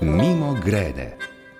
Mimogrede.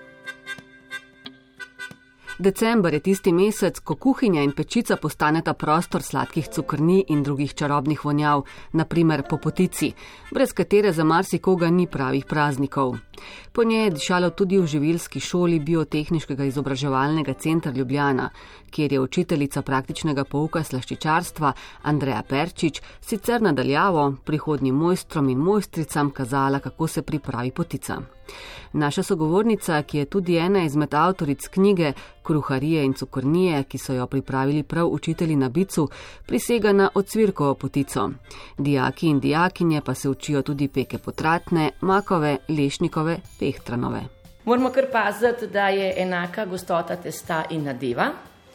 December je tisti mesec, ko kuhinja in pečica postaneta prostor sladkih cukrni in drugih čarobnih vonjav, naprimer po potici, brez katere za marsikoga ni pravih praznikov. Po njej je dišalo tudi v živilski šoli Biotehniškega izobraževalnega centra Ljubljana, kjer je učiteljica praktičnega pouka slaščičarstva Andreja Perčič sicer nadaljavo prihodnjim mojstrom in mojstricam kazala, kako se pripravi potica. Naša sogovornica, ki je tudi ena izmed avtoric knjige Kruharije in cukrnije, ki so jo pripravili prav učitelji na Bicu, prisega na ocvirkovo potico. Dijaki in dijakinje pa se učijo tudi peke potratne, makove, lešnikove, pehtranove. Moramo kar paziti, da je enaka gostota testa in nadeva.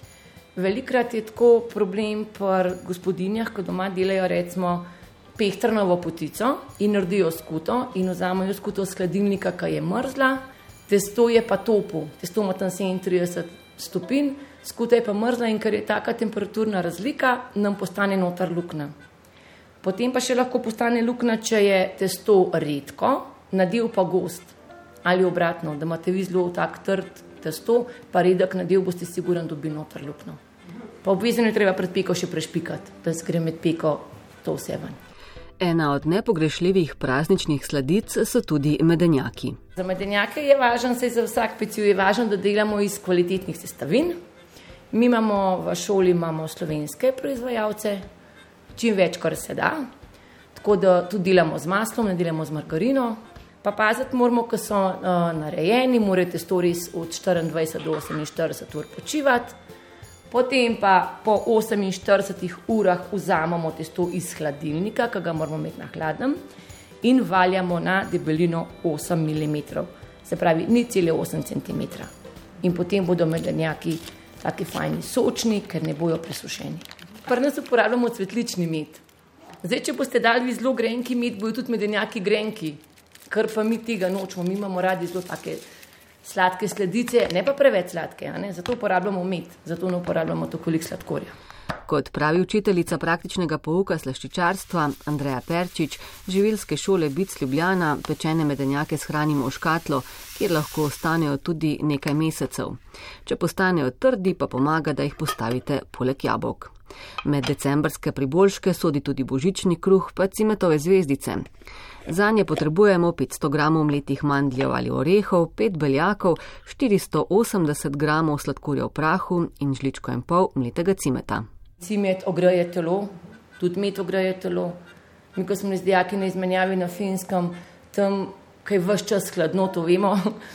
Velikrat je tako problem pri gospodinjah, ko doma delajo recimo pehtranovo potico in naredijo skuto in vzamejo skuto z hladilnika, ki je mrzla, testo je pa topo, testo ima tam 37 stopinj, skuta je pa mrzla in ker je taka temperaturna razlika, nam postane noter luknja. Potem pa še lahko postane luknja, če je testo redko, nadev pa gost ali obratno, da imate vi zelo tak trd testo, pa redek nadev boste sigurno dobili noter luknjo. Pa obvezno je treba pred peko še prešpikati, da se gre med peko to vse ven. Ena od nepogrešljivih prazničnih sladic so tudi medenjaki. Za medenjake je važno, saj za vsak peciv je važno, da delamo iz kvalitetnih sestavin. Mi v šoli imamo slovenske proizvajalce, čim več, kar se da. Tako da tudi delamo z maslom, ne delamo z margarino. Pa paziti moramo, ko so narejeni, morate testo res od 24 do 48 ur počivati. Potem pa po 48 urah vzamemo testo iz hladilnika, ki ga moramo imeti na hladnem, in valjamo na debelino 8 mm, se pravi 0,8 cm. In potem bodo medenjaki taki fajni sočni, ker ne bojo presušeni. Pri nas uporabljamo cvetlični med. Zdaj, če boste dali zelo grenki med, bojo tudi medenjaki grenki, ker pa mi tega nočemo, mi imamo radi zelo take sladke sladice, ne pa preveč sladke, zato uporabljamo med, zato ne uporabljamo toliko sladkorja. Kot pravi učiteljica praktičnega pouka slaščičarstva Andreja Perčič, živilske šole Bic Ljubljana pečene medenjake shranimo v škatlo, kjer lahko ostanejo tudi nekaj mesecev. Če postanejo trdi, pa pomaga, da jih postavite poleg jabolk. Med decembrske priboljške sodi tudi božični kruh pa cimetove zvezdice. Zanje potrebujemo 500 gramov mletih mandljev ali orehov, 5 beljakov, 480 gramov sladkorja v prahu in žličko in pol mletega cimeta. Cimet ogreje telo, tudi med ogreje telo. Mi, ko smo z dijaki na izmenjavi na Finskem, tam, kaj ves čas hladno, to vemo,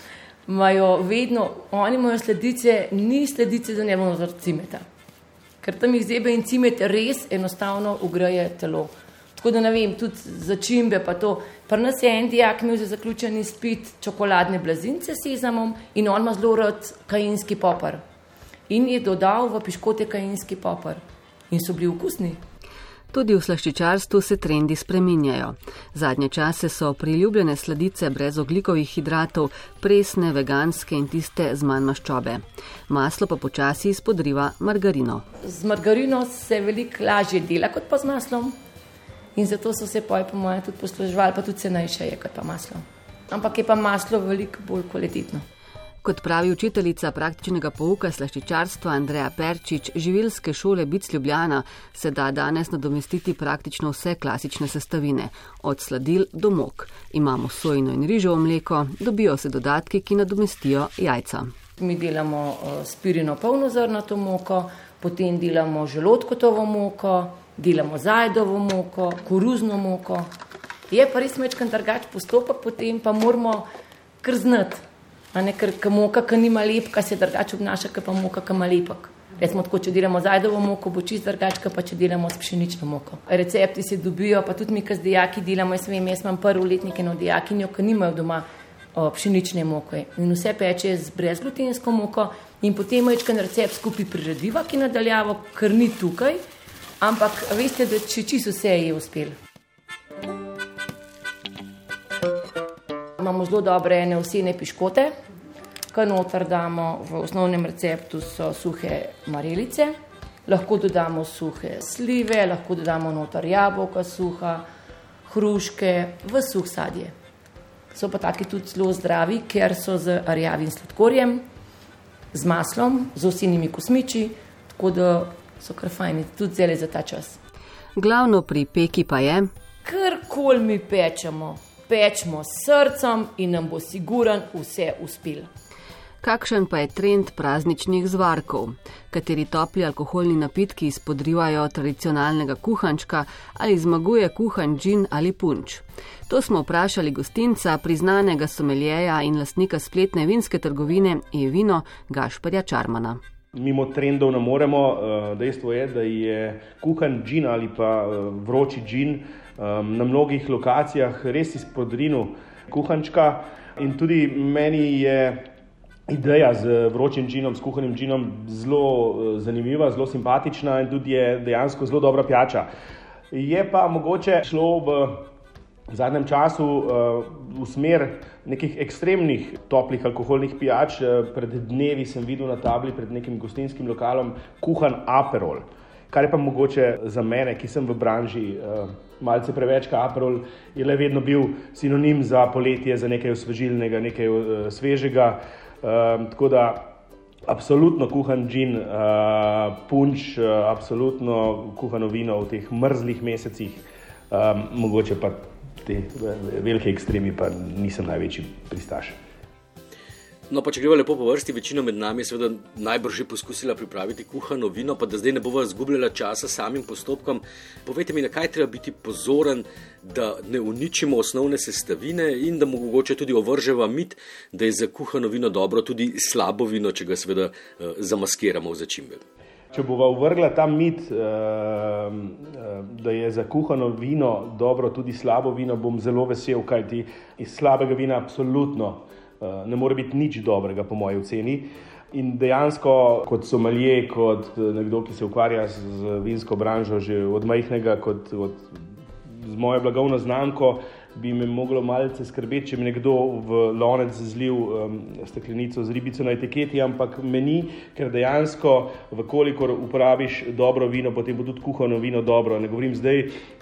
oni imajo sladice, ni sladice, da ne bomo vzor cimeta. Ker tam jih zebe in cimet res enostavno ogreje telo. Tako da ne vem, tudi začimbe pa to. Pri nas je en dijak imel za zaključen izpit čokoladne blazince s sezamom in on ima zelo rad kainski popar. In je dodal v piškote kainski popar. In so bili okusni. Tudi v slaščičarstvu se trendi spreminjajo. Zadnje čase so priljubljene sladice brez ogljikovih hidratov, presne, veganske in tiste z manj maščobe. Maslo pa počasi izpodriva margarino. Z margarino se veliko lažje dela kot pa z maslom. In zato so se po moje tudi posluževali, pa tudi cenejše je kot pa maslo. Ampak je pa maslo veliko bolj kvalitetno. Kot pravi učiteljica praktičnega pouka slaščičarstva Andreja Perčič, živilske šole Bic Ljubljana se da danes nadomestiti praktično vse klasične sestavine, od sladil do mok. Imamo sojino in rižovo mleko, dobijo se dodatki, ki nadomestijo jajca. Mi delamo spirino polnozrnato moko, potem delamo želodkotovo moko, delamo zajdovo moko, koruzno moko. Je pa res mečkan drugačen postopek, potem pa moramo kar znati. Ker moka, ki nima lepka, se drugače obnaša, kot pa moka, ki ima lepek. Recimo tako, če delamo zajdovo moko, bo čist drugače, pa če delamo s pšenično moko. Recepti se dobijo, pa tudi mi, ki z dijaki delamo, jaz imam prvoletnike na dijakinjo, ki nimajo doma pšenične moke. In vse peče z brezglutensko moko in potem majčkan recept skupaj prirediva, ki nadaljavo, ker ni tukaj, ampak veste, da čisto vse je uspel. Imamo zelo dobre ovsene piškote, ki noter damo v osnovnem receptu so suhe marelice, lahko dodamo suhe slive, lahko dodamo noter jabolka suha, hruške, v suh sadje. so pa taki tudi zelo zdravi, ker so z rjavim sladkorjem, z maslom, z osinimi kosmiči, tako da so kar fajni, tudi zelo za ta čas. Glavno pri peki pa je, karkoli mi pečemo s srcem in nam bo siguran vse uspel. Kakšen pa je trend prazničnih zvarkov, kateri topli alkoholni napitki izpodrivajo tradicionalnega kuhančka ali zmaguje kuhan džin ali punč. To smo vprašali gostinca, priznanega someljeja in lastnika spletne vinske trgovine eVino Gašperja Čarmana. Mimo trendov ne moremo, dejstvo je, da je kuhan džin ali pa vroči džin na mnogih lokacijah res izpodrinil kuhančka in tudi meni je ideja z vročim džinom, s kuhanim džinom zelo zanimiva, zelo simpatična in tudi je dejansko zelo dobra pijača. Je pa mogoče šlo v zadnjem času v smer nekih ekstremnih toplih alkoholnih pijač. Pred dnevi sem videl na tabli pred nekim gostinskim lokalom kuhan aperol, kar je pa mogoče za mene, ki sem v branži malce preveč, aperol je le vedno bil sinonim za poletje, za nekaj osvežilnega, nekaj svežega. Tako da absolutno kuhan džin, punč, absolutno kuhano vino v teh mrzlih mesecih, mogoče pa te velike ekstremi pa nisem največji pristaš. No, pa če greva lepo po vrsti, večina med nami je seveda najbrž že poskusila pripraviti kuhano vino, pa da zdaj ne bova izgubljala časa samim postopkom. Povejte mi, na kaj treba biti pozoren, da ne uničimo osnovne sestavine in da mogoče tudi ovrževa mit, da je za kuhano vino dobro tudi slabo vino, če ga seveda zamaskiramo v začimbe. Če bova uvrgla ta mit, da je za kuhano vino dobro tudi slabo vino, bom zelo vesel, kajti iz slabega vina absolutno ne more biti nič dobrega po moji oceni. In dejansko kot sommelier, kot nekdo, ki se ukvarja z vinsko branžo že od majhnega, z mojo blagovno znamko, bi me moglo malce skrbeti, če mi nekdo v lonec zlil steklenico z ribico na etiketi, ampak me ni, ker dejansko, vkolikor uporabiš dobro vino, potem bo tudi kuhano vino dobro. Ne govorim zdaj,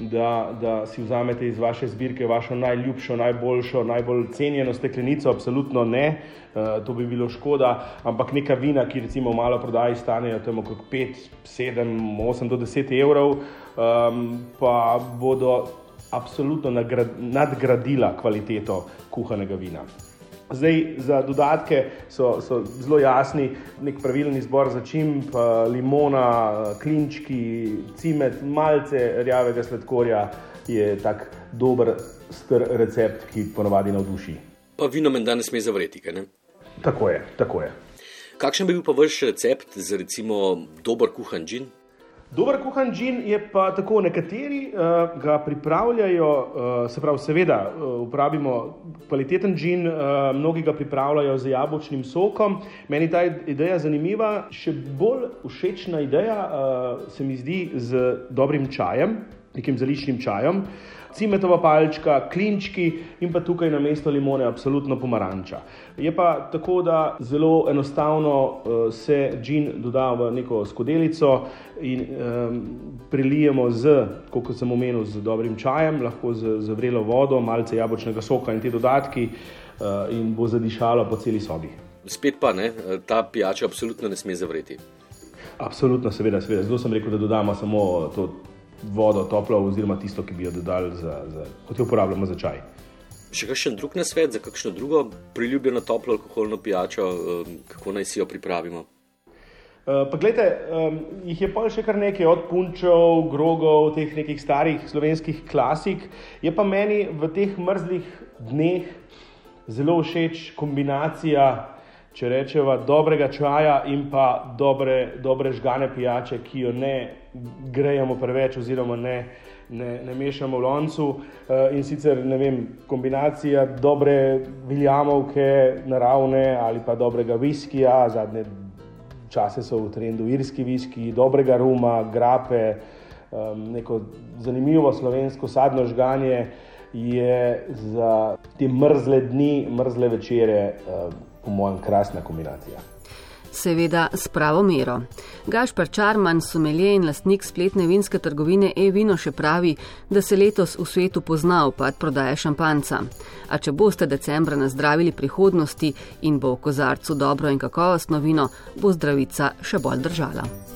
da si vzamete iz vaše zbirke vašo najljubšo, najboljšo, najbolj cenjeno steklenico, absolutno ne, to bi bilo škoda, ampak neka vina, ki recimo v maloprodaji stanejo tam okrog 5, 7, 8 do 10 evrov, pa bodo absolutno nadgradila kvaliteto kuhanega vina. Zdaj, za dodatke so zelo jasni, nek pravilen izbor začimb, limona, klinčki, cimet, malce rjavega sladkorja je tak dober star recept, ki ponavadi navduši. Pa vino menda ne sme zavreti, kaj ne? Tako je. Kakšen bi bil pa vaš recept za recimo dober kuhan džin? Dober kuhan džin je pa tako, nekateri ga pripravljajo, se pravi, seveda uporabimo kvaliteten džin, mnogi ga pripravljajo z jabolčnim sokom. Meni ta ideja zanimiva, še bolj všečna ideja se mi zdi z dobrim čajem, nekim zeliščnim čajem, cimetova palčka, klinčki in pa tukaj namesto limone absolutno pomaranča. Je pa tako, da zelo enostavno se džin doda v neko skodelico in prelijemo kot sem omenil, z dobrim čajem, lahko z vrelo vodo, malce jabolčnega soka in te dodatki in bo zadišalo po celi sobi. Spet pa ne, ta pijača absolutno ne sme zavreti. Absolutno, seveda. Zelo sem rekel, da dodamo samo to vodo toplo oziroma tisto, ki bi jo dodali, kot jo uporabljamo za čaj. Še kakšen drug nasvet za kakšno drugo priljubljeno toplo alkoholno pijačo, kako naj si jo pripravimo? Pa gledajte, jih je pa še kar nekaj, od punčev, grogov, teh nekih starih slovenskih klasik. Je pa meni v teh mrzlih dneh zelo všeč kombinacija, če rečeva, dobrega čaja in pa dobre žgane pijače, ki jo ne grejemo preveč oziroma ne mešamo v loncu. In sicer, kombinacija dobre viljamovke, naravne ali pa dobrega viskija, zadnje čase so v trendu irski viski, dobrega ruma, grape, neko zanimivo slovensko sadno žganje je za te mrzle dni, mrzle večere po mojem krasna kombinacija. Seveda s pravo mero. Gašper Čarman, somelje in lastnik spletne vinske trgovine E-vino, še pravi, da se letos v svetu pozna upad prodaje šampanjca. A če boste decembra nazdravili prihodnosti in bo v kozarcu dobro in kakovostno vino, bo zdravica še bolj držala.